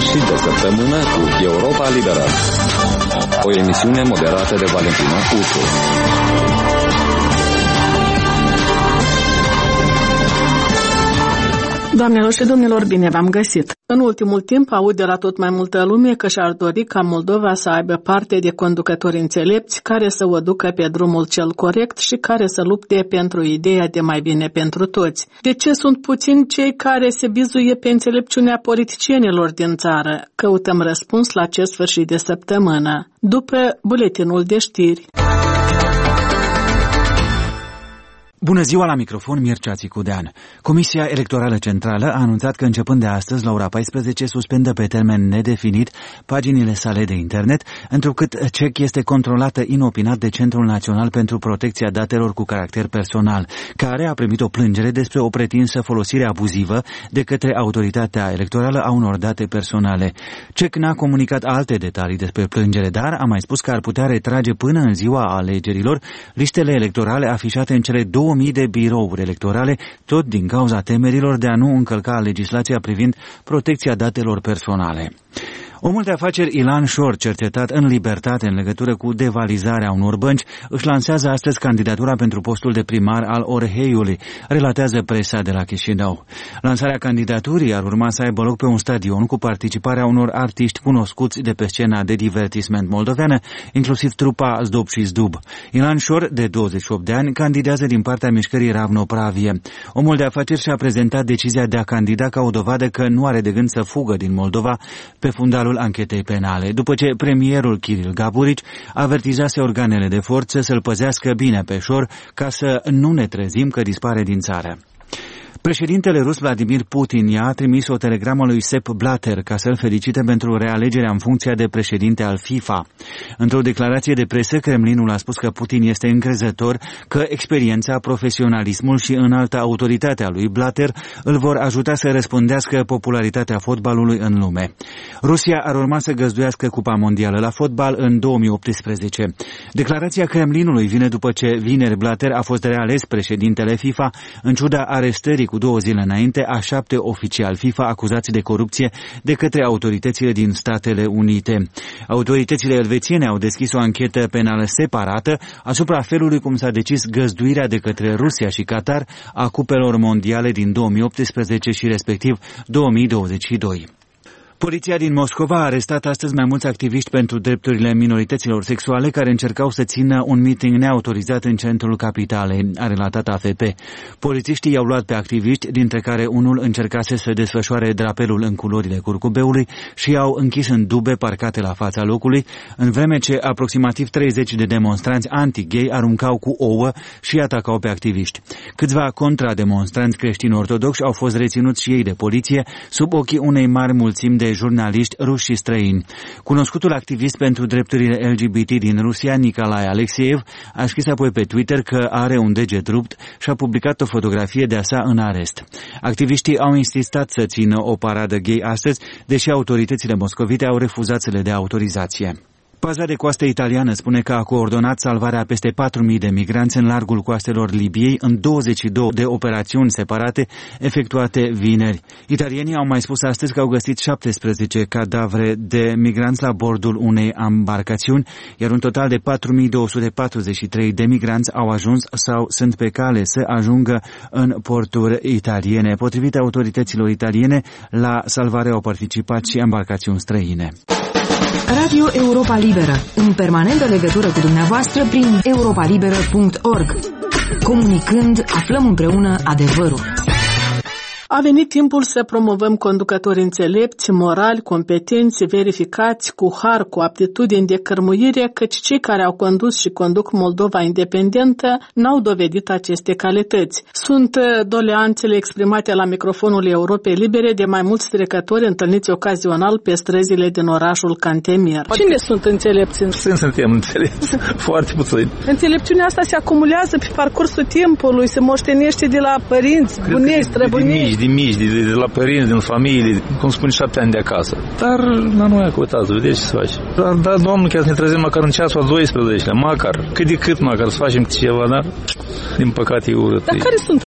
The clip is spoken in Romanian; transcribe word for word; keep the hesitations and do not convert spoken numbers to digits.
sfârșit de săptămână cu Europa Liberă, o emisiune moderată de Valentina Uțu. Doamnelor și domnilor, bine v-am găsit! În ultimul timp aud de la tot mai multă lume că și-ar dori ca Moldova să aibă parte de conducători înțelepți care să o ducă pe drumul cel corect și care să lupte pentru ideea de mai bine pentru toți. De ce sunt puțini cei care se bizuie pe înțelepciunea politicienilor din țară? Căutăm răspuns la acest sfârșit de săptămână, după buletinul de știri. Bună ziua, la microfon Mircea Țicudean. Comisia Electorală Centrală a anunțat că începând de astăzi, la ora paisprezece, suspendă pe termen nedefinit paginile sale de internet, întrucât C E C este controlată inopinat de Centrul Național pentru Protecția Datelor cu Caracter Personal, care a primit o plângere despre o pretinsă folosire abuzivă de către autoritatea electorală a unor date personale. C E C n-a comunicat alte detalii despre plângere, dar a mai spus că ar putea retrage până în ziua alegerilor listele electorale afișate în cele două mii de birouri electorale, tot din cauza temerilor de a nu încălca legislația privind protecția datelor personale. Omul de afaceri Ilan Șor, cercetat în libertate în legătură cu devalizarea unor bănci, își lansează astăzi candidatura pentru postul de primar al Orheiului, relatează presa de la Chișinău. Lansarea candidaturii ar urma să aibă loc pe un stadion cu participarea unor artiști cunoscuți de pe scena de divertisment moldoveană, inclusiv trupa Zdub și Zdub. Ilan Șor, de douăzeci și opt de ani, candidează din partea mișcării Ravnopravie. Omul de afaceri și-a prezentat decizia de a candida ca o dovadă că nu are de gând să fugă din Moldova pe fundalul anchetei penale, după ce premierul Kiril Gaburici avertizase organele de forță să-l păzească bine pe Șor ca să nu ne trezim că dispare din țară. Președintele rus Vladimir Putin i-a trimis o telegramă lui Sepp Blatter ca să-l felicite pentru realegerea în funcția de președinte al FIFA. Într-o declarație de presă, Kremlinul a spus că Putin este încrezător că experiența, profesionalismul și înalta autoritatea lui Blatter îl vor ajuta să răspândească popularitatea fotbalului în lume. Rusia ar urma să găzduiască Cupa Mondială la fotbal în două mii optsprezece. Declarația Kremlinului vine după ce vineri Blatter a fost reales președintele FIFA în ciuda arestării cu două zile înainte a șapte oficiali FIFA acuzați de corupție de către autoritățile din Statele Unite. Autoritățile elvețiene au deschis o anchetă penală separată asupra felului cum s-a decis găzduirea de către Rusia și Qatar a cupelor mondiale din două mii optsprezece și respectiv două mii douăzeci și doi. Poliția din Moscova a arestat astăzi mai mulți activiști pentru drepturile minorităților sexuale care încercau să țină un meeting neautorizat în centrul capitalei, a relatat A F P. Polițiștii i-au luat pe activiști, dintre care unul încercase să desfășoare drapelul în culorile curcubeului și i-au închis în dube parcate la fața locului, în vreme ce aproximativ treizeci de demonstranți anti-gay aruncau cu ouă și atacau pe activiști. Câțiva contrademonstranți creștini ortodoxi au fost reținuți și ei de poliție sub ochii unei mari mulțimi de jurnaliști ruși și străini. Cunoscutul activist pentru drepturile L G B T din Rusia, Nicolae Alexeev, a scris apoi pe Twitter că are un deget rupt și a publicat o fotografie de-a sa în arest. Activiștii au insistat să țină o paradă gay astăzi, deși autoritățile moscovite au refuzat să le dea autorizație. Paza de coastă italiană spune că a coordonat salvarea peste patru mii de migranți în largul coastelor Libiei în douăzeci și două de operațiuni separate efectuate vineri. Italienii au mai spus astăzi că au găsit șaptesprezece cadavre de migranți la bordul unei ambarcațiuni, iar un total de patru mii două sute patruzeci și trei de migranți au ajuns sau sunt pe cale să ajungă în porturi italiene. Potrivit autorităților italiene, la salvare au participat și embarcațiuni străine. Radio Europa Liberă, în permanentă legătură cu dumneavoastră prin europa liberă punct org. Comunicând, aflăm împreună adevărul. A venit timpul să promovăm conducători înțelepți, morali, competenți, verificați, cu har, cu aptitudini de cărmuire, căci cei care au condus și conduc Moldova independentă n-au dovedit aceste calități. Sunt doleanțele exprimate la microfonul Europei Libere de mai mulți trecători întâlniți ocazional pe străzile din orașul Cantemir. Cine sunt înțelepți? Puțin suntem înțelepți, foarte puțin. Înțelepciunea asta se acumulează pe parcursul timpului, se moștenește de la părinți, bunici, străbunici. De mici, de, de, de la părinți, din familie, cum spune, șapte ani de acasă. Dar la noi acutați, vedeți ce să faci. Dar da, Domnul, chiar să ne trezim măcar în ceasul al doisprezecelea, măcar, cât de cât măcar să facem ceva, dar din păcate e urât. Dar care sunt